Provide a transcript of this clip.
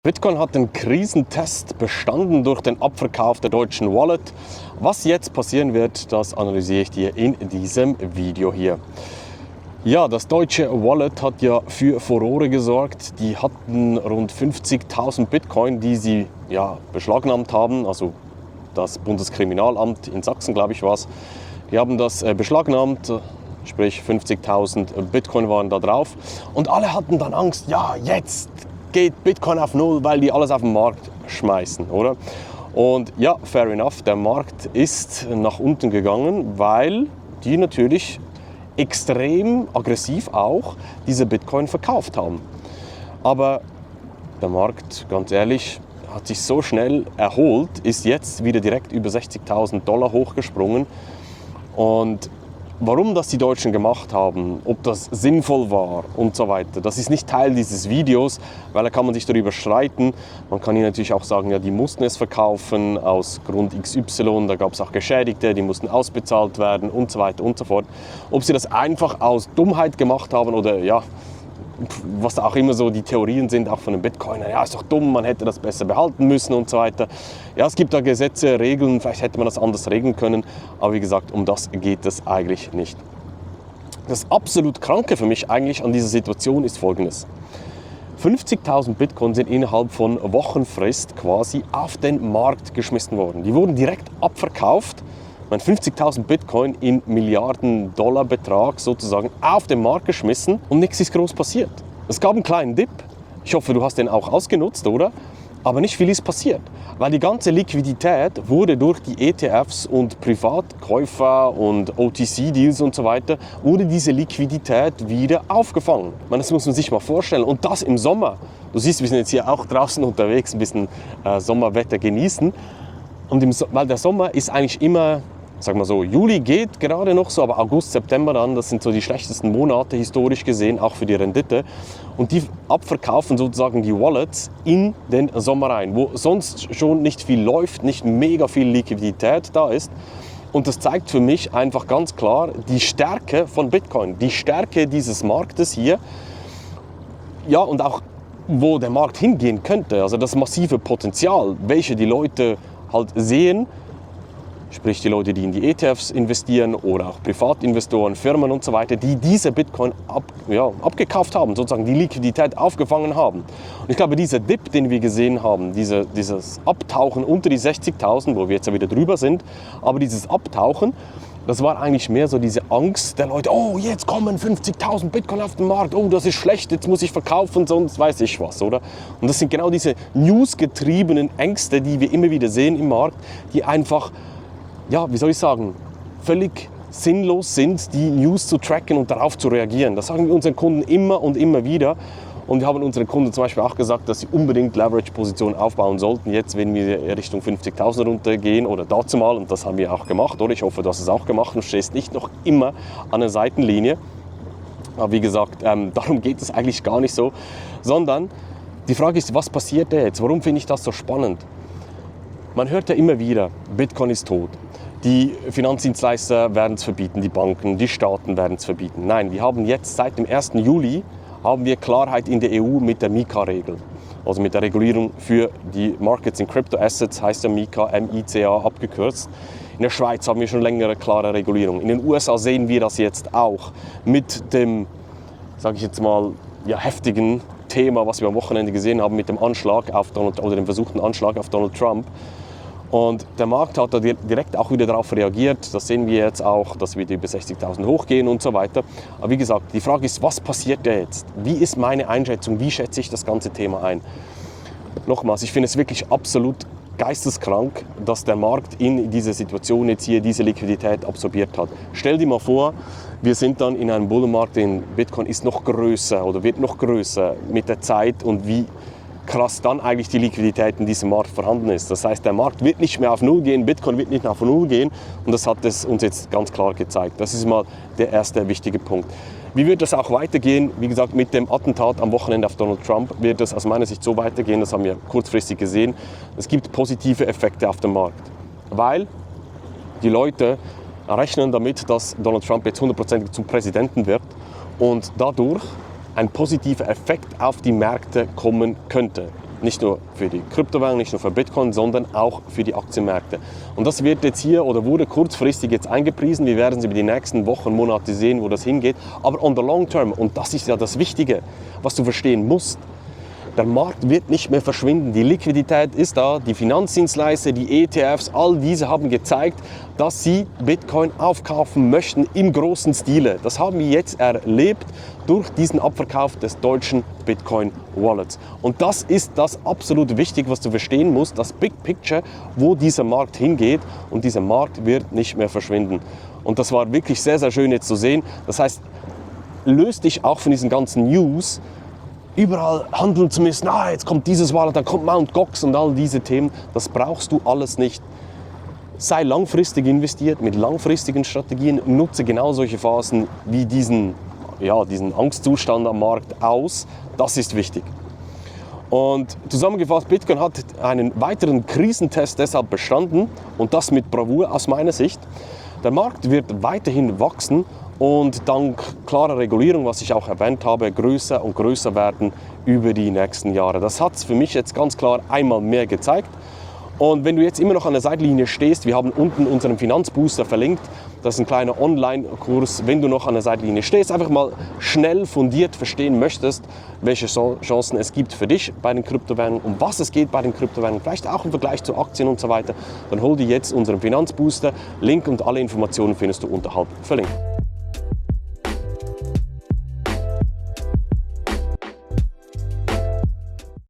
Bitcoin hat den Krisentest bestanden durch den Abverkauf der deutschen Wallet. Was jetzt passieren wird, das analysiere ich dir in diesem Video hier. Ja, das deutsche Wallet hat ja für Furore gesorgt. Die hatten rund 50.000 Bitcoin, die sie beschlagnahmt haben. Also das Bundeskriminalamt in Sachsen, glaube ich, war es. Die haben das beschlagnahmt. Sprich 50.000 Bitcoin waren da drauf. Und alle hatten dann Angst, ja, jetzt geht Bitcoin auf Null, weil die alles auf den Markt schmeißen, oder? Und ja, fair enough, der Markt ist nach unten gegangen, weil die natürlich extrem aggressiv auch diese Bitcoin verkauft haben. Aber der Markt, ganz ehrlich, hat sich so schnell erholt, ist jetzt wieder direkt über $60.000 hochgesprungen. Und warum das die Deutschen gemacht haben, ob das sinnvoll war und so weiter, das ist nicht Teil dieses Videos, weil da kann man sich darüber streiten. Man kann hier natürlich auch sagen, ja, die mussten es verkaufen aus Grund XY, da gab es auch Geschädigte, die mussten ausbezahlt werden und so weiter und so fort. Ob sie das einfach aus Dummheit gemacht haben oder ja, was auch immer so die Theorien sind, auch von den Bitcoinern, ja, ist doch dumm, man hätte das besser behalten müssen und so weiter. Ja, es gibt da Gesetze, Regeln, vielleicht hätte man das anders regeln können, aber wie gesagt, um das geht es eigentlich nicht. Das absolut Kranke für mich eigentlich an dieser Situation ist Folgendes. 50.000 Bitcoin sind innerhalb von Wochenfrist quasi auf den Markt geschmissen worden. Die wurden direkt abverkauft. 50.000 Bitcoin in Milliarden-Dollar-Betrag sozusagen auf den Markt geschmissen und nichts ist groß passiert. Es gab einen kleinen Dip. Ich hoffe, du hast den auch ausgenutzt, oder? Aber nicht viel ist passiert, weil die ganze Liquidität wurde durch die ETFs und Privatkäufer und OTC-Deals und so weiter, wurde diese Liquidität wieder aufgefangen. Das muss man sich mal vorstellen. Und das im Sommer. Du siehst, wir sind jetzt hier auch draußen unterwegs, ein bisschen Sommerwetter genießen. Und weil der Sommer ist eigentlich immer, sag mal so, Juli geht gerade noch so, aber August, September dann, das sind so die schlechtesten Monate historisch gesehen, auch für die Rendite. Und die abverkaufen sozusagen die Wallets in den Sommer rein, wo sonst schon nicht viel läuft, nicht mega viel Liquidität da ist. Und das zeigt für mich einfach ganz klar die Stärke von Bitcoin, die Stärke dieses Marktes hier. Ja, und auch wo der Markt hingehen könnte, also das massive Potenzial, welche die Leute halt sehen, sprich die Leute, die in die ETFs investieren oder auch Privatinvestoren, Firmen und so weiter, die diese Bitcoin abgekauft haben, sozusagen die Liquidität aufgefangen haben. Und ich glaube, dieser Dip, den wir gesehen haben, dieses Abtauchen unter die 60.000, wo wir jetzt ja wieder drüber sind, aber dieses Abtauchen, das war eigentlich mehr so diese Angst der Leute, oh, jetzt kommen 50.000 Bitcoin auf den Markt, oh, das ist schlecht, jetzt muss ich verkaufen, sonst weiß ich was, oder? Und das sind genau diese newsgetriebenen Ängste, die wir immer wieder sehen im Markt, die einfach, ja, wie soll ich sagen, völlig sinnlos sind, die News zu tracken und darauf zu reagieren. Das sagen wir unseren Kunden immer und immer wieder. Und wir haben unseren Kunden zum Beispiel auch gesagt, dass sie unbedingt Leverage-Positionen aufbauen sollten, jetzt wenn wir Richtung 50.000 runtergehen oder dazu mal, und das haben wir auch gemacht, oder? Ich hoffe, du hast es auch gemacht und stehst nicht noch immer an der Seitenlinie. Aber wie gesagt, darum geht es eigentlich gar nicht so, sondern die Frage ist, was passiert da jetzt? Warum finde ich das so spannend? Man hört ja immer wieder, Bitcoin ist tot. Die Finanzdienstleister werden es verbieten, die Banken, die Staaten werden es verbieten. Nein, wir haben jetzt seit dem 1. Juli haben wir Klarheit in der EU mit der MiCA-Regel. Also mit der Regulierung für die Markets in Crypto Assets, heißt der MiCA, M-I-C-A abgekürzt. In der Schweiz haben wir schon längere klare Regulierung. In den USA sehen wir das jetzt auch mit dem, sage ich jetzt mal, ja, heftigen Thema, was wir am Wochenende gesehen haben, mit dem Anschlag auf dem versuchten Anschlag auf Donald Trump. Und der Markt hat da direkt auch wieder darauf reagiert. Das sehen wir jetzt auch, dass wir über 60.000 hochgehen und so weiter. Aber wie gesagt, die Frage ist, was passiert da jetzt? Wie ist meine Einschätzung? Wie schätze ich das ganze Thema ein? Nochmals, ich finde es wirklich absolut geisteskrank, dass der Markt in dieser Situation jetzt hier diese Liquidität absorbiert hat. Stell dir mal vor, wir sind dann in einem Bullenmarkt, den Bitcoin ist noch größer oder wird noch größer mit der Zeit und wie krass dann eigentlich die Liquidität in diesem Markt vorhanden ist. Das heißt, der Markt wird nicht mehr auf Null gehen, Bitcoin wird nicht mehr auf Null gehen und das hat es uns jetzt ganz klar gezeigt. Das ist mal der erste wichtige Punkt. Wie wird das auch weitergehen? Wie gesagt, mit dem Attentat am Wochenende auf Donald Trump wird es aus meiner Sicht so weitergehen, das haben wir kurzfristig gesehen. Es gibt positive Effekte auf dem Markt, weil die Leute rechnen damit, dass Donald Trump jetzt 100% zum Präsidenten wird und dadurch ein positiver Effekt auf die Märkte kommen könnte. Nicht nur für die Kryptowährung, nicht nur für Bitcoin, sondern auch für die Aktienmärkte. Und das wird jetzt hier oder wurde kurzfristig jetzt eingepriesen. Wir werden es über die nächsten Wochen, Monate sehen, wo das hingeht. Aber on the long term, und das ist ja das Wichtige, was du verstehen musst, der Markt wird nicht mehr verschwinden. Die Liquidität ist da, die Finanzdienstleister, die ETFs, all diese haben gezeigt, dass sie Bitcoin aufkaufen möchten im großen Stile. Das haben wir jetzt erlebt durch diesen Abverkauf des deutschen Bitcoin Wallets. Und das ist das absolut Wichtige, was du verstehen musst, das Big Picture, wo dieser Markt hingeht, und dieser Markt wird nicht mehr verschwinden. Und das war wirklich sehr, sehr schön jetzt zu sehen. Das heißt, löst dich auch von diesen ganzen News, überall handeln zu müssen, jetzt kommt dieses Wallet, dann kommt Mt. Gox und all diese Themen. Das brauchst du alles nicht. Sei langfristig investiert, mit langfristigen Strategien, nutze genau solche Phasen wie diesen Angstzustand am Markt aus. Das ist wichtig. Und zusammengefasst, Bitcoin hat einen weiteren Krisentest deshalb bestanden, und das mit Bravour aus meiner Sicht. Der Markt wird weiterhin wachsen und dank klarer Regulierung, was ich auch erwähnt habe, größer und größer werden über die nächsten Jahre. Das hat es für mich jetzt ganz klar einmal mehr gezeigt. Und wenn du jetzt immer noch an der Seitenlinie stehst, wir haben unten unseren Finanzbooster verlinkt, das ist ein kleiner Online-Kurs, wenn du noch an der Seitenlinie stehst, einfach mal schnell fundiert verstehen möchtest, welche Chancen es gibt für dich bei den Kryptowährungen, um was es geht bei den Kryptowährungen, vielleicht auch im Vergleich zu Aktien und so weiter, dann hol dir jetzt unseren Finanzbooster. Link und alle Informationen findest du unterhalb verlinkt.